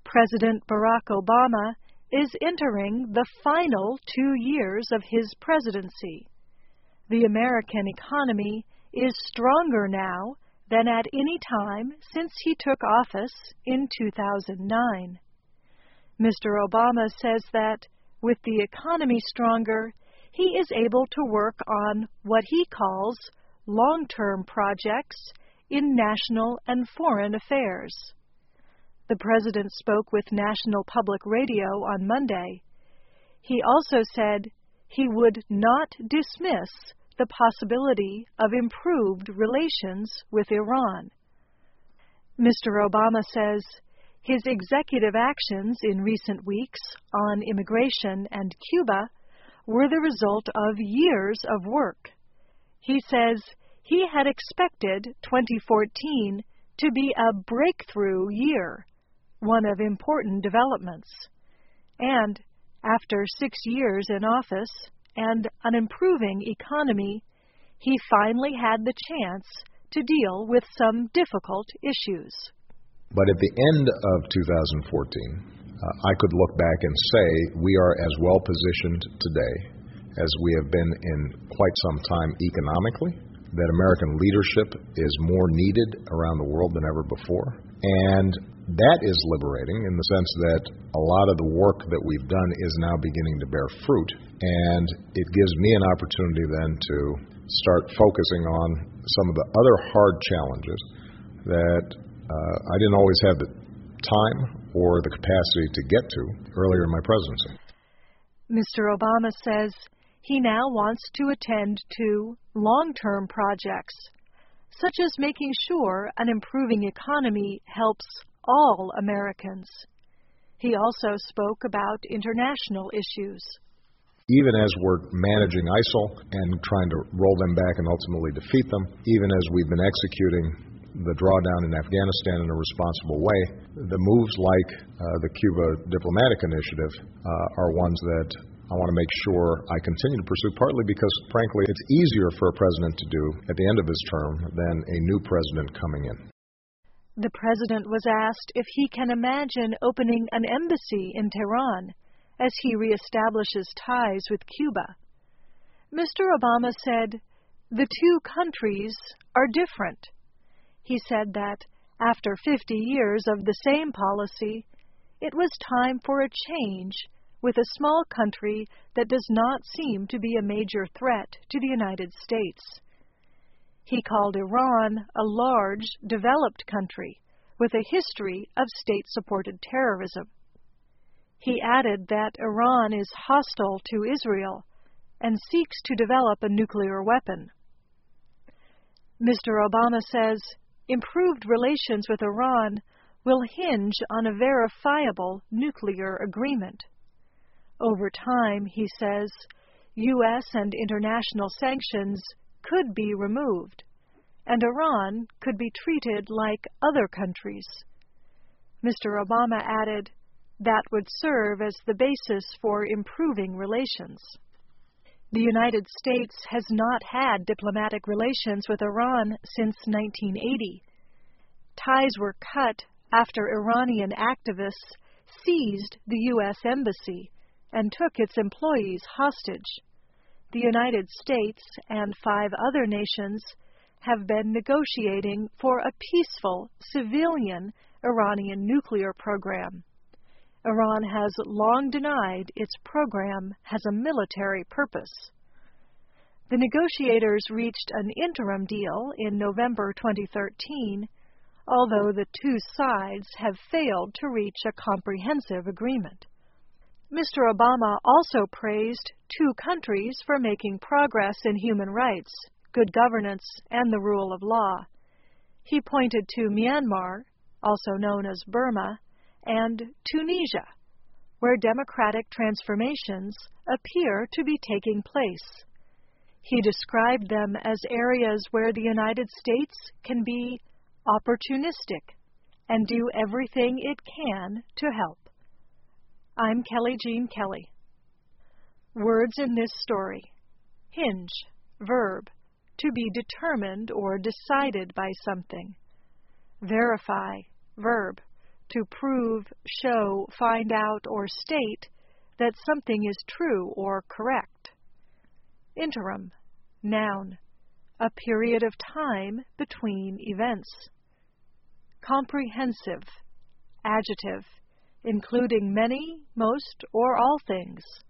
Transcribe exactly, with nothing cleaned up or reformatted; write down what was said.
President Barack Obama is entering the final two years of his presidency. The American economy is stronger now than at any time since he took office in two thousand nine. Mister Obama says that, with the economy stronger, he is able to work on what he calls long-term projects in national and foreign affairs. The President spoke with National Public Radio on Monday. He also said he would not dismiss the possibility of improved relations with Iran. Mister Obama says his executive actions in recent weeks on immigration and Cuba were the result of years of work. He says he had expected twenty fourteen to be a breakthrough year, one of important developments. And after six years in office and an improving economy, he finally had the chance to deal with some difficult issues. But at the end of two thousand fourteen, uh, I could look back and say we are as well positioned today as we have been in quite some time economically, that American leadership is more needed around the world than ever before. And that is liberating in the sense that a lot of the work that we've done is now beginning to bear fruit. And it gives me an opportunity then to start focusing on some of the other hard challenges that uh, I didn't always have the time or the capacity to get to earlier in my presidency. Mister Obama says he now wants to attend to long-term projects, such as making sure an improving economy helps all Americans. He also spoke about international issues. Even as we're managing ISIL and trying to roll them back and ultimately defeat them, even as we've been executing the drawdown in Afghanistan in a responsible way, the moves like uh, the Cuba Diplomatic Initiative uh, are ones that I want to make sure I continue to pursue, partly because, frankly, it's easier for a president to do at the end of his term than a new president coming in. The president was asked if he can imagine opening an embassy in Tehran as he reestablishes ties with Cuba. Mister Obama said, "The two countries are different." He said that after fifty years of the same policy, it was time for a change with a small country that does not seem to be a major threat to the United States. He called Iran a large, developed country with a history of state-supported terrorism. He added that Iran is hostile to Israel and seeks to develop a nuclear weapon. Mister Obama says improved relations with Iran will hinge on a verifiable nuclear agreement. Over time, he says, U S and international sanctions could be removed, and Iran could be treated like other countries. Mister Obama added that would serve as the basis for improving relations. The United States has not had diplomatic relations with Iran since nineteen eighty. Ties were cut after Iranian activists seized the U S embassy and took its employees hostage. The United States and five other nations have been negotiating for a peaceful, civilian Iranian nuclear program. Iran has long denied its program has a military purpose. The negotiators reached an interim deal in November twenty thirteen, although the two sides have failed to reach a comprehensive agreement. Mister Obama also praised two countries for making progress in human rights, good governance, and the rule of law. He pointed to Myanmar, also known as Burma, and Tunisia, where democratic transformations appear to be taking place. He described them as areas where the United States can be opportunistic and do everything it can to help. I'm Kelly Jean Kelly. Words in this story. Hinge, verb, to be determined or decided by something. Verify, verb, to prove, show, find out, or state that something is true or correct. Interim, noun, a period of time between events. Comprehensive, adjective, including many, most, or all things.